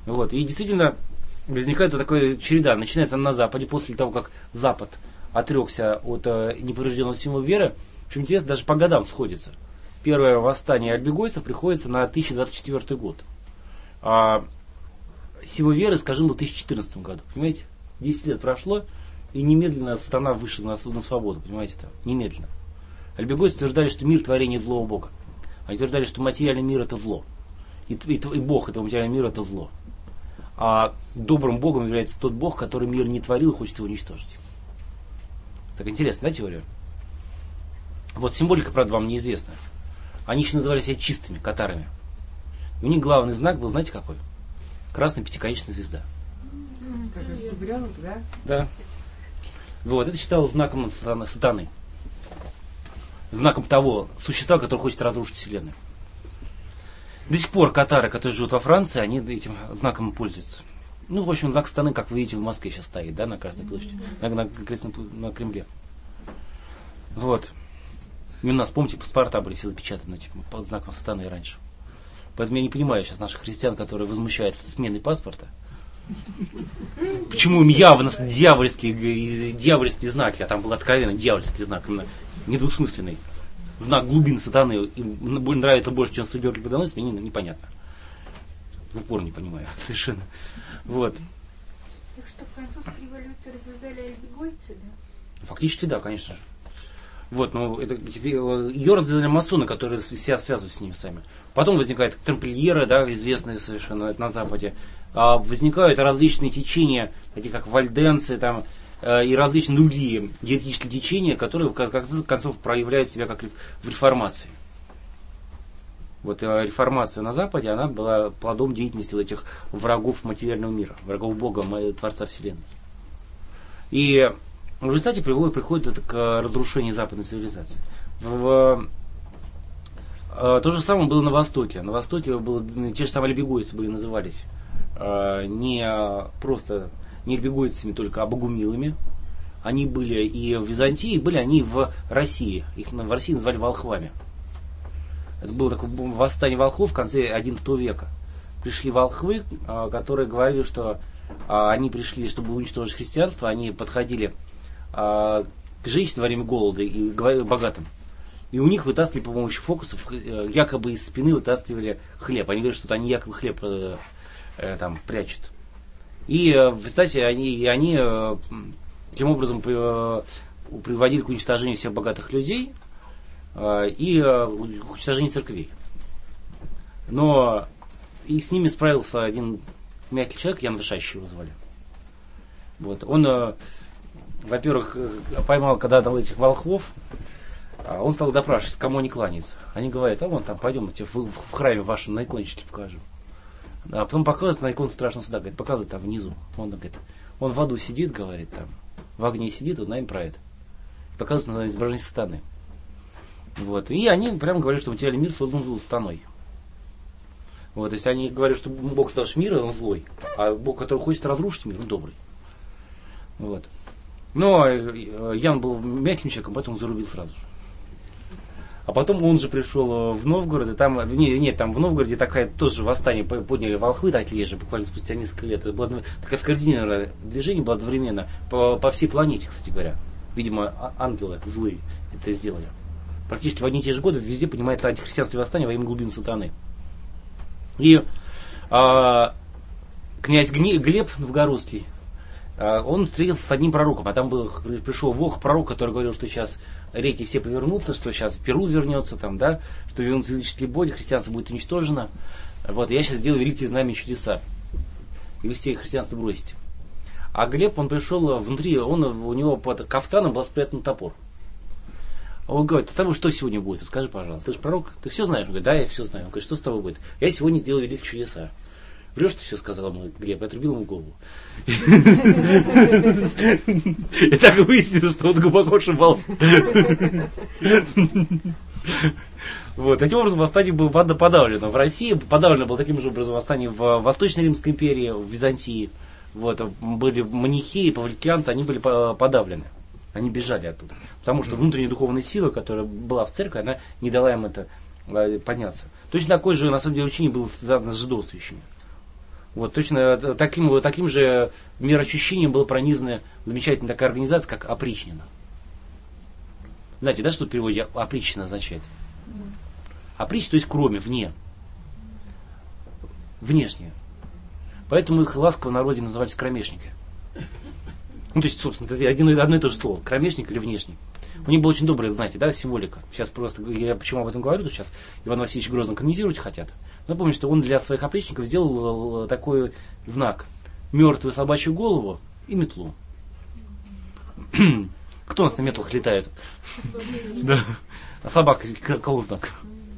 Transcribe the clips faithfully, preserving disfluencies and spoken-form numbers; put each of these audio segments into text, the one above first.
Вот. И действительно возникает вот такая череда. Начинается она на Западе, после того, как Запад отрекся от э, неповрежденного символа веры. В общем, интересно, даже по годам сходится. Первое восстание альбегойцев приходится на тысяча двадцать четвёртый год. А символ веры, скажем, был в тысяча четырнадцатом году. Понимаете? десять лет прошло, и немедленно сатана вышел на, на свободу. Понимаете? Там? Немедленно. Альбегойцы утверждали, что мир творение злого Бога. Они утверждали, что материальный мир это зло. И, и, и Бог этого материального мира это зло. А добрым Богом является тот Бог, который мир не творил и хочет его уничтожить. Так интересно, да, теория? Вот символика, правда, вам неизвестна. Они еще называли себя чистыми, катарами. И у них главный знак был, знаете, какой? Красная пятиконечная звезда. Как октябренок, да? Да. Вот, это считалось знаком сатаны. Знаком того существа, который хочет разрушить Вселенную. До сих пор катары, которые живут во Франции, они этим знаком пользуются. Ну, в общем, знак сатаны, как вы видите, в Москве сейчас стоит, да, на Красной площади, на, на, на Кремле. Вот. И у нас, помните, паспорта были все запечатаны типа, под знаком сатаны раньше. Поэтому я не понимаю сейчас наших христиан, которые возмущаются сменой паспорта. Почему им явно дьявольские, дьявольские знаки, а там был откровенно дьявольский знак, именно недвусмысленный. Знак глубин сатаны им нравится больше, чем студиоки подоносят, мне непонятно. В упор не понимаю совершенно. Вот. Так что французскую революцию развязали альбегойцы, да? Фактически да, конечно же. Вот, но это, ее развязали масоны, которые себя связывают с ними сами. Потом возникают тамплиеры, да, известные совершенно это на Западе. А возникают различные течения, такие как вальденцы, там, э, и различные другие еретические течения, которые в конце концов проявляют себя как в реформации. Вот э, реформация на Западе, она была плодом деятельности вот этих врагов материального мира, врагов Бога, Творца Вселенной. И в результате приводит, приходит это к разрушению западной цивилизации. В, э, то же самое было на Востоке. На Востоке было, те же самые альбегойцы были, назывались э, не просто не альбегойцами, только а богумилами. Они были и в Византии, были они в России. Их в России называли волхвами. Это было такое восстание волхвов в конце одиннадцатого века. Пришли волхвы, э, которые говорили, что э, они пришли, чтобы уничтожить христианство. Они подходили к женщинам во время голода и богатым. И у них вытаскивали по помощи фокусов, якобы из спины вытаскивали хлеб. Они говорят, что они якобы хлеб э, э, там прячут. И э, в результате они, они э, таким образом э, приводили к уничтожению всех богатых людей э, и э, к уничтожению церквей. Но и с ними справился один мягкий человек, Ян Вышащий его звали. Вот. Он э, во-первых, поймал когда-то этих волхвов, он стал допрашивать, кому они кланяются. Они говорят, а вон там, пойдем, я тебе в, в храме вашем на икончике покажу. А потом показывают на икону страшного суда, говорит, показывают там внизу. Он говорит, он в аду сидит, говорит, там, в огне сидит, вот на им правит. Показывают на изображение сатаны. Вот. И они прямо говорят, что материальный мир создан сатаной. Вот, то есть они говорят, что Бог создавший мир, он злой, а Бог, который хочет разрушить мир, он добрый. Вот. Но Ян был мягким человеком, поэтому он зарубил сразу же. А потом он же пришел в Новгород, и там, не, нет, там в Новгороде такая тоже восстание подняли волхвы такие же, буквально спустя несколько лет. Это было такое скоординированное движение было одновременно по, по всей планете, кстати говоря. Видимо, ангелы злые это сделали. Практически в одни и те же годы везде понимается антихристианское восстание во имя глубин сатаны. И а, князь Глеб Новгородский, он встретился с одним пророком, а там был, пришел волх-пророк, который говорил, что сейчас реки все повернутся, что сейчас Перут вернется, там, да, что вернутся языческие боги, христианство будет уничтожено. Вот, я сейчас сделаю великие знамения и чудеса. И вы все христианство бросите. А Глеб, он пришел внутри, он, у него под кафтаном был спрятан топор. Он говорит, с тобой что сегодня будет? Скажи, пожалуйста, ты же пророк, ты все знаешь? Он говорит, да, я все знаю. Он говорит, что с тобой будет? Я сегодня сделаю великие чудеса. Врешь, ты все сказал ему Глеб, я отрубил ему голову. И так выяснилось, что он глубоко ошибался. Вот. Таким образом, восстание было подавлено в России, подавлено было таким же образом восстание в Восточной Римской империи, в Византии. Вот. Были манихеи, павликианцы, они были подавлены. Они бежали оттуда. Потому что внутренняя духовная сила, которая была в церкви, она не дала им это подняться. Точно такое же, на самом деле, учение было связано с жидовствующими. Вот точно таким, таким же мироощущением была пронизана замечательная такая организация, как опричнина. Знаете, да, что в переводе опричнина означает? Оприч, то есть кроме, вне. Внешнее. Поэтому их ласково в народе назывались кромешники. Ну, то есть, собственно, это одно, одно и то же слово. Кромешник или внешний. У них была очень добрая, знаете, да, символика. Сейчас просто, я почему об этом говорю, то сейчас Иван Васильевич Грозный канонизировать хотят. Но помню, что он для своих опричников сделал такой знак. Мертвую собачью голову и метлу. Кто у нас на метлах летает? Да. А собака, кого знак?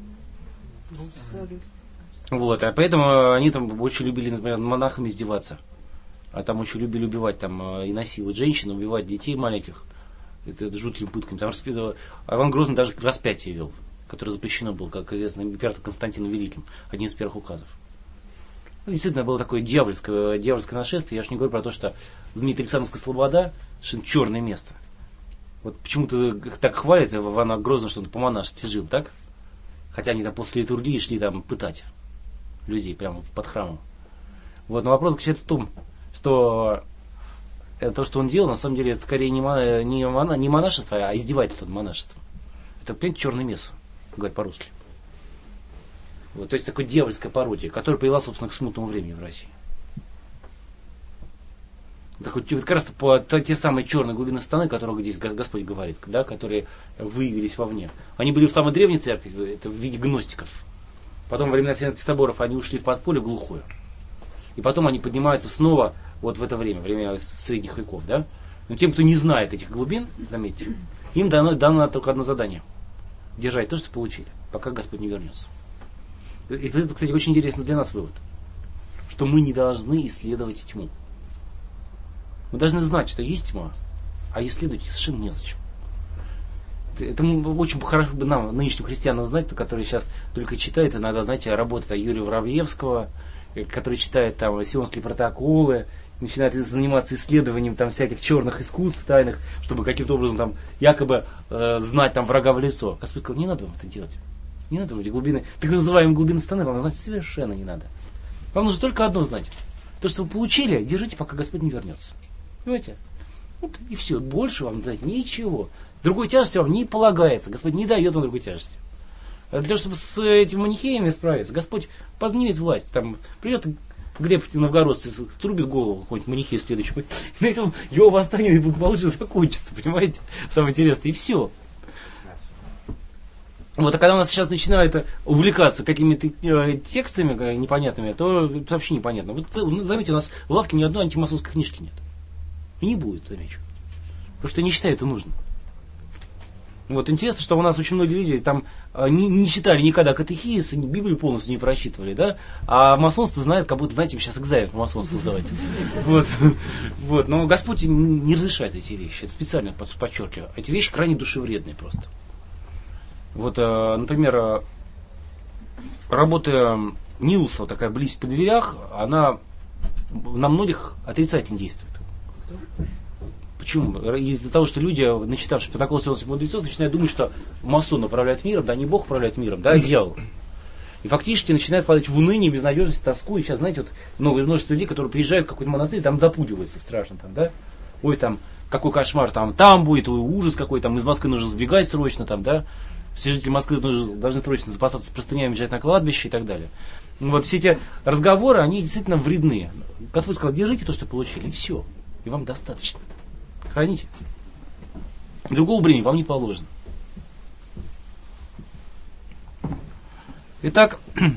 Вот, а поэтому они там очень любили, например, над монахами издеваться. А там очень любили убивать там, и насиловать женщин, убивать детей маленьких. Это, это жуткими пытками. Там распитывал... А Иван Грозный даже распятие вел, которое запрещено было, как известно, императором Константином Великим, одним из первых указов. Ну, действительно, было такое дьявольское, дьявольское нашествие. Я уж не говорю про то, что Дмитрий Александровская Слобода, что черное место. Вот почему-то так хвалят Ивана Грозного, что он по-монашески жил, так? Хотя они там после литургии шли там пытать людей прямо под храмом. Вот, но вопрос заключается в том, что то, что он делал, на самом деле, это скорее не, мона, не, мона, не монашество, а издевательство над монашеством. Это, понимаете, черное место, говорят по-русски. Вот, то есть такое дьявольская пародия, которая привела, собственно, к смутному времени в России. Это хоть, вот как раз по, то, те самые черные глубины сатаны, о которых здесь Господь говорит, да, которые выявились вовне. Они были в самой древней церкви, это в виде гностиков. Потом во времена Вселенских соборов они ушли в подполье глухое. И потом они поднимаются снова вот в это время, время средних веков. Да? Но тем, кто не знает этих глубин, заметьте, им дано, дано только одно задание. Держать то, что получили, пока Господь не вернется. И это, кстати, очень интересно для нас вывод. Что мы не должны исследовать тьму. Мы должны знать, что есть тьма, а исследовать совершенно незачем. Это очень хорошо бы нам, нынешним христианам, знать, которые сейчас только читают, иногда, знаете, работают о Юрия Воробьевского, который читает там сионские протоколы, начинает заниматься исследованием там всяких черных искусств тайных, чтобы каким-то образом там якобы э, знать там врага в лицо. Господь сказал, не надо вам это делать. Не надо вроде глубины, так называемые глубины сатаны, вам знать совершенно не надо. Вам нужно только одно знать. То, что вы получили, держите, пока Господь не вернется. Понимаете? Вот и все. Больше вам знать ничего. Другой тяжести вам не полагается. Господь не дает вам другой тяжести. Для того, чтобы с этими манихеями справиться, Господь поднимет власть. Там придет Глеб Новгородский, струбит голову какой-нибудь манихей следующий. На этом его восстание благополучно закончится. Понимаете? Самое интересное. И все. Вот, а когда у нас сейчас начинают увлекаться какими-то э, текстами непонятными, то это вообще непонятно. Вот заметьте, у нас в лавке ни одной антимасонской книжки нет. И не будет, замечу. Потому что я не считаю это нужным. Вот интересно, что у нас очень многие люди там э, не, не читали никогда катехизис, ни Библию полностью не прочитывали, да? А масонство знает, как будто, знаете, сейчас экзамен по масонству сдавать. Вот. Вот. Но Господь не разрешает эти вещи. Это специально подчеркиваю. Эти вещи крайне душевредные просто. Вот, например, работа Нилуса, такая близость по дверях, она на многих отрицательно действует. Почему? Из-за того, что люди, начитавшие протокол сионских мудрецов, начинают думать, что масон управляет миром, да не Бог управляет миром, да, а дьявол. И фактически начинают падать в уныние, безнадежность, тоску. И сейчас, знаете, вот много, множество людей, которые приезжают в какой-то монастырь, там запугиваются страшно, там, да? Ой, там, какой кошмар, там, там будет, ой, ужас какой, там, из Москвы нужно сбегать срочно, там, да? Все жители Москвы должны срочно запасаться простынями, бежать на кладбище и так далее. Вот все эти разговоры, они действительно вредны. Господь сказал, держите то, что получили, и все. И вам достаточно. Храните. Другого бремени вам не положено. Итак,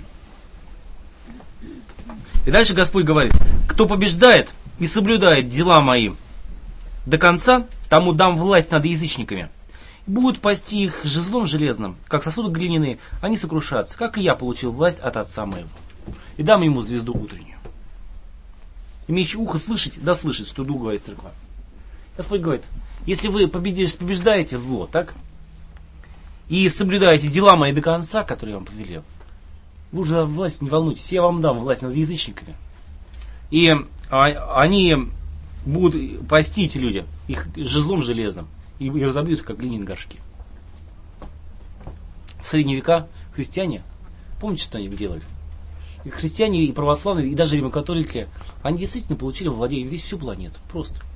и дальше Господь говорит, кто побеждает и соблюдает дела мои до конца, тому дам власть над язычниками. Будут пасти их жезлом железным, как сосуды глиняные, они сокрушатся, как и я получил власть от Отца моего. И дам ему звезду утреннюю. Имеющий ухо слышать, да слышит, что Дух говорит церква. Господь говорит, если вы побеждаете зло, так, и соблюдаете дела мои до конца, которые я вам повелел, вы уже за власть не волнуйтесь, я вам дам власть над язычниками. И они будут пасти, эти люди, их жезлом железным, и разобьют их, как глиняные горшки. В средние века христиане, помните, что они делали? И христиане, и православные, и даже римокатолики, они действительно получили во владение всю планету. Просто.